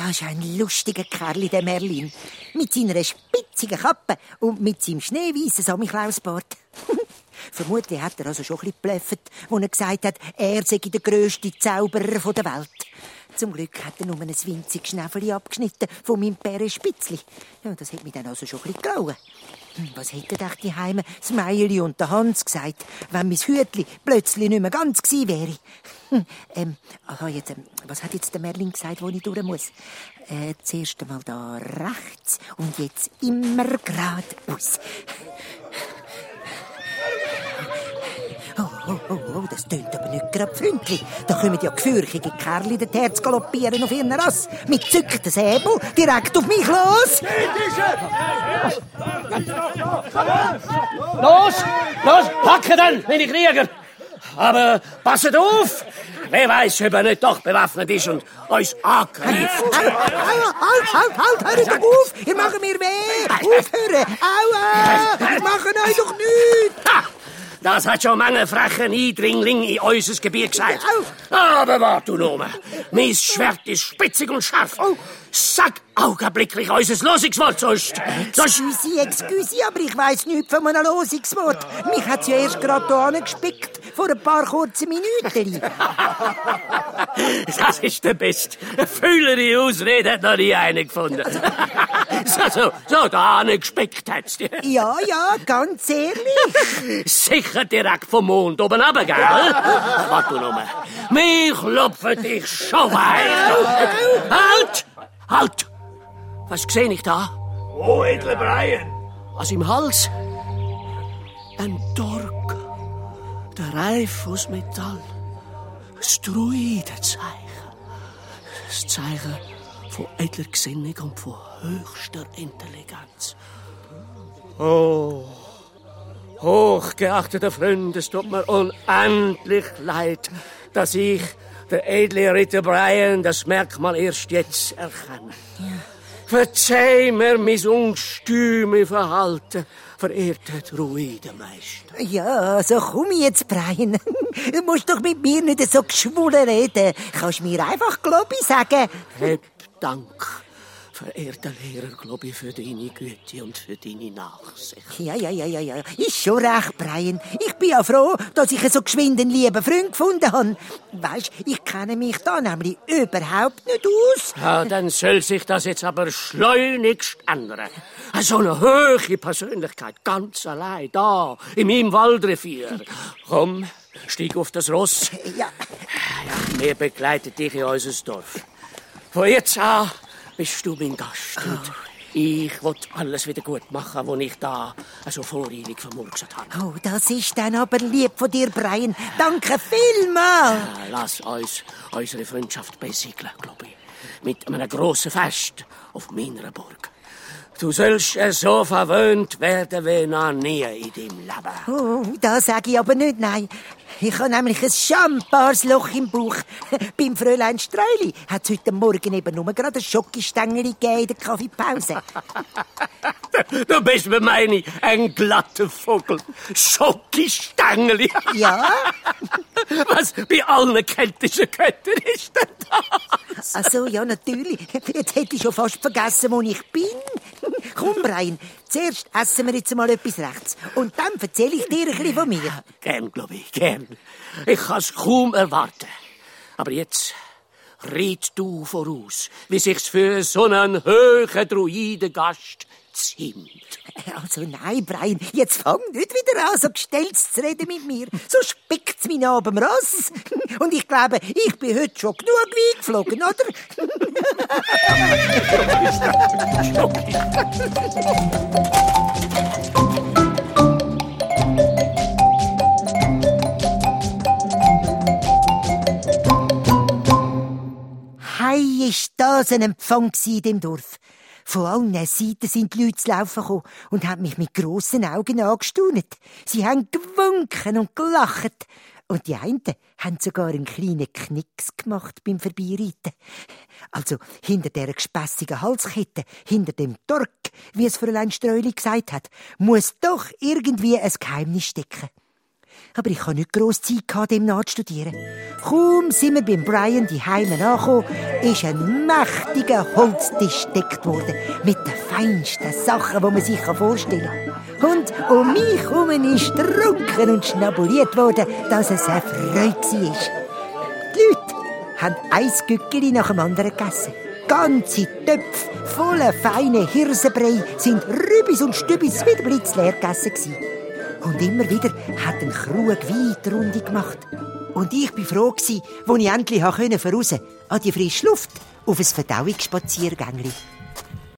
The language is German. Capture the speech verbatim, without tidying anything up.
Das ist ein lustiger Kerl, der Merlin. Mit seiner spitzigen Kappe und mit seinem schneeweissen Samichlausbart. Vermutlich hat er also schon ein bisschen geblufft, als er gesagt hat, er sei der grösste Zauberer der Welt. Zum Glück hat er nur ein winziges Schnäfeli abgeschnitten von meinem Bärenspitzli. Ja, das hat mich dann also schon ein bisschen grauen. Was hätten euch die Heime das Meierli und der Hans gesagt, wenn mein Hütli plötzlich nicht mehr ganz gewesen wäre? Hm, ähm, aha, jetzt, ähm, was hat jetzt der Merlin gesagt, wo ich durch muss? Äh, zuerst einmal da rechts und jetzt immer geradeaus. Oh, oh, oh, oh, das tönt aber nicht gerade freundlich. Da kommen ja gefürchtige Kerle das Herz galoppieren auf ihren Rass. Mit zückten Säbel direkt auf mich los. Los, los, packen dann, meine Krieger. Aber passet auf, wer weiß, ob er nicht doch bewaffnet ist und uns angreift. Halt, halt, halt, halt, hört doch auf, ihr macht mir weh. Aufhören, aua, ich mache euch doch nichts. Ha! Das hat schon manche frechen Eindringling in unser Gebiet gesagt. Aber wart du nur. Mein Schwert ist spitzig und scharf. Sag augenblicklich unser Losungswort sonst. Excuse, excuse, aber ich weiss nichts von einem Losungswort. Mich hat's ja erst gerade hier angespickt, vor ein paar kurzen Minuten. Das ist der beste. Fühlere Ausrede hat noch nie einer gefunden. So, so, so da angespickt hat's dir. Ja, ja, ganz ehrlich. Sicher direkt vom Mond oben runter, gell? Warte du nur. Mich klopfe dich schon weiter. Halt! Halt! Was sehe ich da? Oh, edler Brian! Was im Hals? Ein Dork. Der Reif aus Metall. Das Druidenzeichen. Das Zeichen von edler Gesinnung und von höchster Intelligenz. Oh, hochgeachteter Freund, es tut mir unendlich leid, dass ich, der edle Ritter Brian, das Merkmal erst jetzt erkenne. Ja. Verzeih mir mein ungestüme Verhalten, verehrter Druidenmeister. Ja, so komm jetzt, Brian. Du musst doch mit mir nicht so geschwulen reden. Kannst mir einfach Globi sagen. Heb Dank, verehrter Lehrer Globi, für deine Güte und für deine Nachsicht. Ja, ja, ja, ja, ja. Ist schon recht, Brian. Ich bin ja froh, dass ich so geschwind einen lieben Freund gefunden habe. Weisst, ich kenne mich da nämlich überhaupt nicht aus. Ja, dann soll sich das jetzt aber schleunigst ändern. So eine hohe Persönlichkeit, ganz allein, da, in meinem Waldrevier. Komm, steig auf das Ross. Ja. Ja, wir begleiten dich in unser Dorf. Von jetzt an bist du mein Gast. Und ich will alles wieder gut machen, was ich da so voreilig vermurkset habe. Oh, das ist dann aber lieb von dir, Brian. Danke vielmals. Ja, lass uns unsere Freundschaft besiegeln, glaube ich. Mit einem grossen Fest auf meiner Burg. Du sollst so verwöhnt werden wie noch nie in deinem Leben. Oh, das sage ich aber nicht, nein. Ich habe nämlich ein schambares Loch im Bauch. Beim Fräulein Streuli hat es heute Morgen eben nur gerade ein Schokostängeli gegeben in der Kaffeepause. Du bist mir meine ein glatter Vogel. Schokostängeli. Ja? Was bei allen keltischen Göttern ist denn das? Ach so, ja, natürlich. Jetzt hätte ich schon fast vergessen, wo ich bin. Komm, Brian, zuerst essen wir jetzt mal etwas rechts. Und dann erzähle ich dir ein bisschen von mir. Gern, glaube ich, gern. Ich kann es kaum erwarten. Aber jetzt riet du voraus, wie sich's für so einen hohen Druidengast ziemt. Also nein, Brian, jetzt fang nicht wieder an, so gestellt zu reden mit mir. So spickt's mich nach dem Ross. Und ich glaube, ich bin heute schon genug weit geflogen, oder? Hei, ist das ein Empfang in dem Dorf. Von allen Seiten sind die Leute zu laufen gekommen und haben mich mit grossen Augen angestaunt. Sie haben gewunken und gelacht. Und die einen haben sogar einen kleinen Knicks gemacht beim Vorbeireiten. Also hinter dieser gespässigen Halskette, hinter dem Tork, wie es Fräulein Streuli gesagt hat, muss doch irgendwie ein Geheimnis stecken. Aber ich hatte nicht gross Zeit, dem nachzustudieren. Kaum sind wir beim Brian die Heime angekommen, ist ein mächtiger Holztisch gedeckt worden. Mit den feinsten Sachen, die man sich vorstellen kann. Und um mich herum ist getrunken und schnabuliert worden, dass es eine Freude war. Die Leute haben ein Gückeli nach dem anderen gegessen. Ganze Töpfe voller feine Hirsenbrei sind Rübis und Stübis wieder blitzleer gegessen gewesen. Und immer wieder hat ein Krug Wein die Runde gemacht. Und ich war froh, als ich endlich voraus an die frische Luft auf ein Verdauungsspaziergängli.